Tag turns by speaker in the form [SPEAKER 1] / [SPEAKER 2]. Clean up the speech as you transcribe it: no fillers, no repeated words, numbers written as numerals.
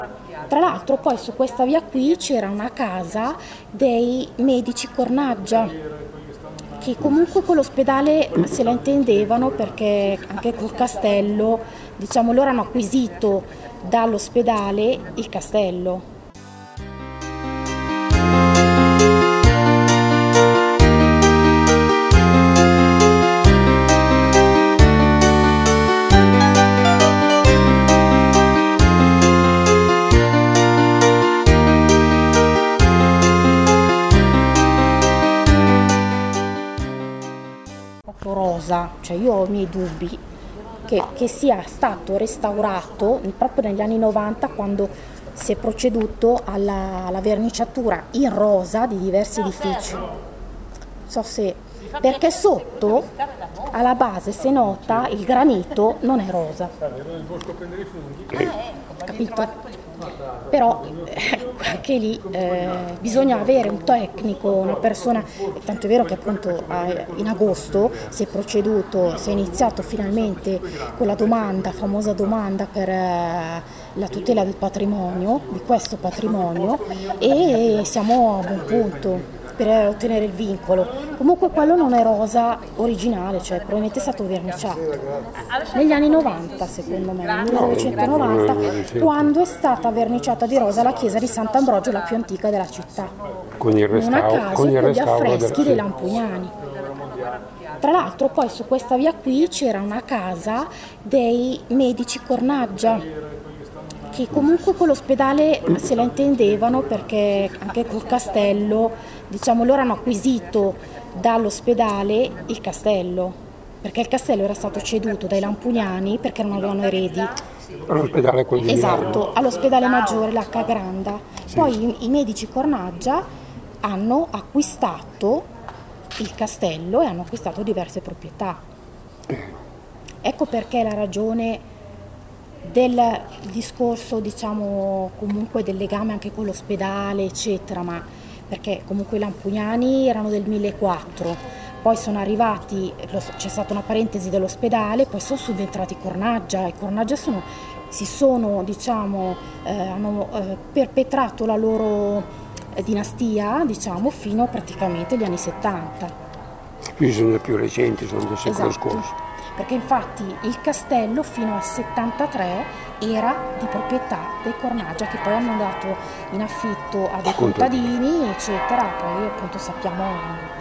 [SPEAKER 1] Tra l'altro poi su questa via qui c'era una casa dei medici Cornaggia, che comunque con l'ospedale se la intendevano perché anche col castello, diciamo, loro hanno acquisito dall'ospedale il castello. Proprio rosa, cioè io ho i miei dubbi che sia stato restaurato proprio negli anni 90 quando si è proceduto alla verniciatura in rosa di diversi edifici. Non so se perché sotto alla base, se nota, il granito non è rosa, capito? Però anche lì bisogna avere un tecnico, una persona, tanto è vero che appunto in agosto si è iniziato finalmente con la domanda, famosa domanda per la tutela del patrimonio, di questo patrimonio, e siamo a buon punto per ottenere il vincolo. Comunque quello non è rosa originale, cioè probabilmente è stato verniciato negli anni 90, secondo me, nel
[SPEAKER 2] No,
[SPEAKER 1] 1990,
[SPEAKER 2] recente.
[SPEAKER 1] quando è stata verniciata di rosa la chiesa di Sant'Ambrogio, la più antica della città. Non a
[SPEAKER 2] Con
[SPEAKER 1] caso
[SPEAKER 2] il
[SPEAKER 1] con gli
[SPEAKER 2] restauro
[SPEAKER 1] affreschi dei
[SPEAKER 2] sì.
[SPEAKER 1] Lampugnani. Tra l'altro poi su questa via qui c'era una casa dei medici Cornaggia, che comunque con l'ospedale se la intendevano perché anche col castello, diciamo, loro hanno acquisito dall'ospedale il castello, perché il castello era stato ceduto dai Lampugnani perché non avevano eredi.
[SPEAKER 2] All'ospedale quello di
[SPEAKER 1] Esatto,
[SPEAKER 2] Milano.
[SPEAKER 1] all'ospedale maggiore, l'H Granda.
[SPEAKER 2] Sì.
[SPEAKER 1] Poi i medici Cornaggia hanno acquistato il castello e hanno acquistato diverse proprietà. Ecco perché la ragione del discorso, diciamo, comunque del legame anche con l'ospedale, eccetera, ma perché comunque i Lampugnani erano del 1004, poi sono arrivati, c'è stata una parentesi dell'ospedale, poi sono subentrati i Cornaggia, i Cornaggia si sono, diciamo, hanno perpetrato la loro dinastia, diciamo, fino praticamente agli anni 70.
[SPEAKER 2] Sono più recenti, sono del secolo
[SPEAKER 1] Esatto,
[SPEAKER 2] scorso.
[SPEAKER 1] perché infatti il castello fino al 73 era di proprietà dei Cornaggia che poi hanno dato in affitto a dei
[SPEAKER 2] Contadini.
[SPEAKER 1] contadini, eccetera. Poi appunto sappiamo